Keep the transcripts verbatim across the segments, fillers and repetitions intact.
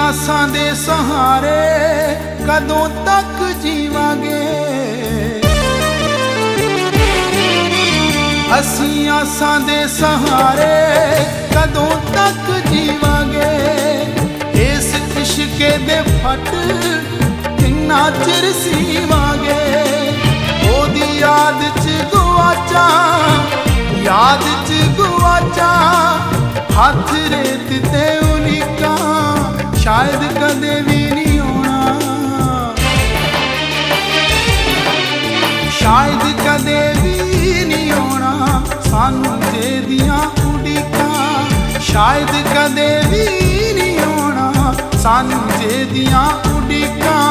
ਆਸਾਂ ਦੇ ਸਹਾਰੇ ਕਦੋਂ ਤੱਕ ਜੀਵਾਂਗੇ। ਅਸੀਂ ਆਸਾਂ ਦੇ ਸਹਾਰੇ ਕਦੋਂ ਤੱਕ ਜੀਵਾਂਗੇ। ਇਸ ਇਸ਼ਕੇ ਦੇ ਫੱਟ ਕਿੰਨਾ ਚਿਰ ਸੀਵਾਂਗੇ। ਉਹਦੀ ਯਾਦ ਚ ਗੁਆਚਾ, ਯਾਦ ਚ ਗੁਆਚਾ, ਹੱਥ ਰੇਤ ਤੇ ਉਲੀਕਾਂ, ਸ਼ਾਇਦ ਕਦੇ ਵੀ ਨਹੀਂ ਆਉਣਾ, ਸ਼ਾਇਦ ਕਦੇ ਵੀ ਨਹੀਂ ਆਉਣਾ ਸਾਨੂੰ ਜਿਹਦੀਆਂ ਉਡੀਕਾਂ। ਸ਼ਾਇਦ ਕਦੇ ਵੀ ਨਹੀਂ ਆਉਣਾ ਸਾਨੂੰ ਜਿਹਦੀਆਂ ਉਡੀਕਾਂ।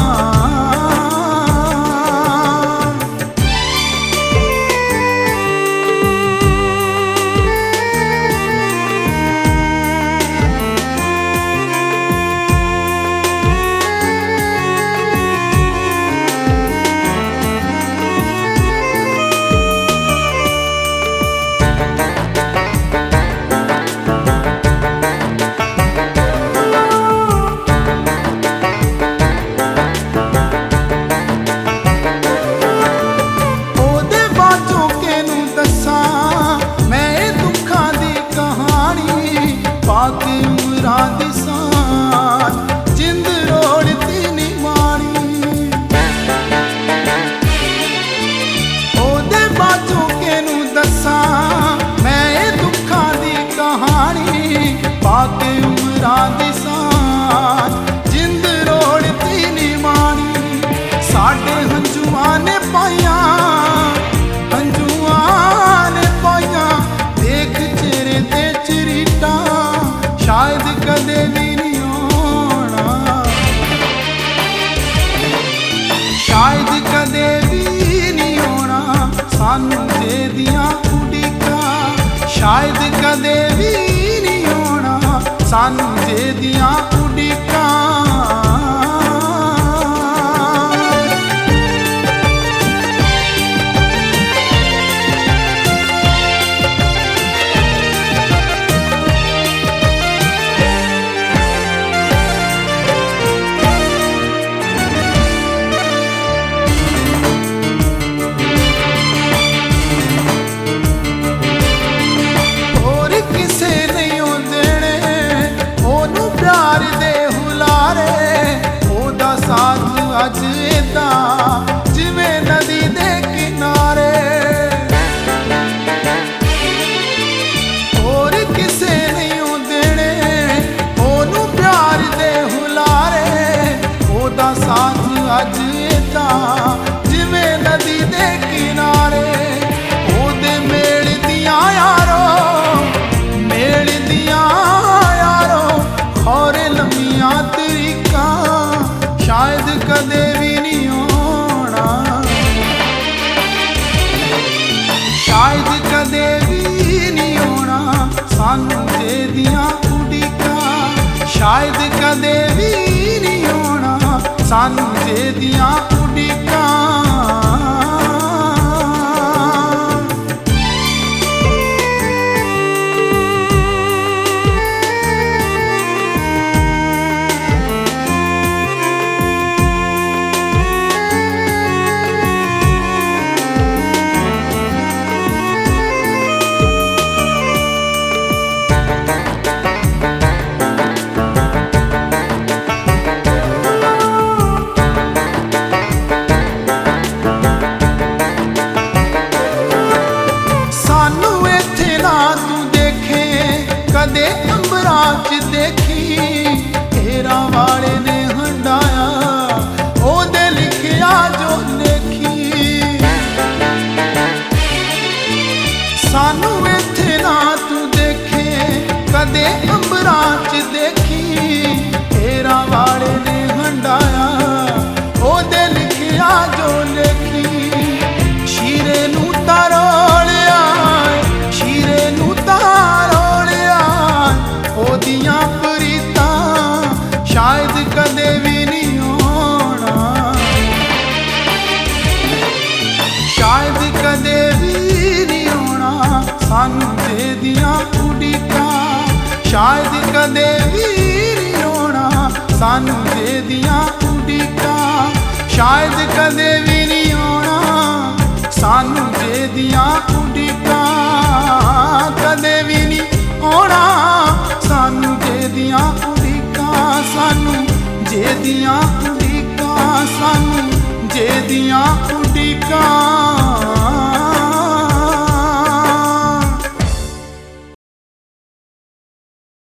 ਸਾਡੇ ਹੰਝੂਆਂ ਨੇ ਪਾਈਆਂ, ਹੰਝੂਆਂ ਨੇ ਪਾਈਆਂ, ਦੇਖ ਚਿਹਰੇ ਤੇ ਚਰੀਟਾਂ, ਸ਼ਾਇਦ ਕਦੇ ਵੀ ਨਹੀਂ ਆਉਣਾ, ਸ਼ਾਇਦ ਕਦੇ ਵੀ ਨਹੀਂ ਆਉਣਾ ਸਾਨੂੰ ਜਿਹਦੀਆਂ ਉਡੀਕਾਂ। ਸ਼ਾਇਦ ਕਦੇ ਵੀ ਨਹੀਂ ਆਉਣਾ ਸਾਨੂੰ ਜਿਹਦੀਆਂ ਉਡੀਕਾਂ। ਅੱਜ ਏਦਾਂ ਜਿਵੇਂ ਨਦੀ ਦੇ ਕਿਨਾਰੇ, ਹੋਰ ਕਿਸੇ ਨਹੀਂ ਦੇਣੇ ਉਹਨੂੰ ਪਿਆਰ ਦੇ ਹੁਲਾਰੇ। ਉਹਦਾ ਸਾਥ ਅੱਜ ਏਦਾਂ ਜਿਵੇਂ ਨਦੀ ਦੇ ਕਿਨਾਰੇ। ਉਹਦੇ ਮੇਲ ਦੀਆਂ ਯਾਰੋ, ਮੇਲ ਦੀਆਂ ਯਾਰੋ, ਖੌਰੇ ਲੰਮੀਆਂ ਤਰੀਕਾਂ, ਸ਼ਾਇਦ ਕਦੇ ਵੀ ਨਹੀਂ ਆਉਣਾ, ਸ਼ਾਇਦ ਕਦੇ ਵੀ ਨਹੀਂ ਆਉਣਾ ਸਾਨੂੰ ਜਿਹਦੀਆਂ ਉਡੀਕਾਂ। ਸ਼ਾਇਦ ਕਦੇ ਵੀ ਨਹੀਂ ਆਉਣਾ ਸਾਨੂੰ ਜਿਹਦੀਆਂ ਉਡੀਕਾਂ। ਕਦੇ ਅੰਬਰਾਂ ਚ ਦੇਖੀ ਢੇਰਾਂ ਵਾਲੇ ਨੇ ਹੰਡਾਇਆ, ਉਹਦੇ ਲਿਖਿਆ ਜੋ ਲੇਖੀ। ਸਾਨੂੰ ਇੱਥੇ ਨਾ ਤੂੰ ਦੇਖੇ ਕਦੇ ਅੰਬਰਾਂ ਚ ਦੇਖੀ ਢੇਰਾਂ ਵਾਲੇ ਨੇ ਹੰਡਾਇਆ, ਉਹਦੇ ਲਿਖਿਆ ਜੋ ਲੇਖੀ। ਸ਼ੀਰੇ ਨੂੰ ਤਰੋਲਿਆ, ਸ਼ੀਰੇ ਨੂੰ ਤਾਰੋਲਿਆ, ਉਹਦੀਆਂ ਪ੍ਰੀਤਾਂ ਸ਼ਾਇਦ ਕਦੇ ਵੀ ਨਹੀਂ ਆਉਣਾ, ਸ਼ਾਇਦ ਕਦੇ ਵੀ ਨਹੀਂ ਆਉਣਾ ਸਾਨੂੰ ਜਿਹਦੀਆਂ ਉਡੀਕਾਂ। ਸ਼ਾਇਦ ਕਦੇ ਵੀ ਨਹੀਂ ਆਉਣਾ ਸਾਨੂੰ ਜੇ ਦੀਆਂ ਉਡੀਕਾਂ, ਸ਼ਾਇਦ ਕਦੇ ਵੀ ਨਹੀਂ ਆਉਣਾ ਸਾਨੂੰ ਜੇ ਦੀਆਂ ਉਡੀਕਾਂ, ਕਦੇ ਵੀ ਨਹੀਂ ਆਉਣਾ ਸਾਨੂੰ ਜੇ ਦੀਆਂ ਉਡੀਕਾਂ, ਸਾਨੂੰ ਜੇ ਦੀਆਂ ਉਡੀਕਾਂ, ਸਾਨੂੰ ਜੇ ਦੀਆਂ ਉਡੀਕਾਂ।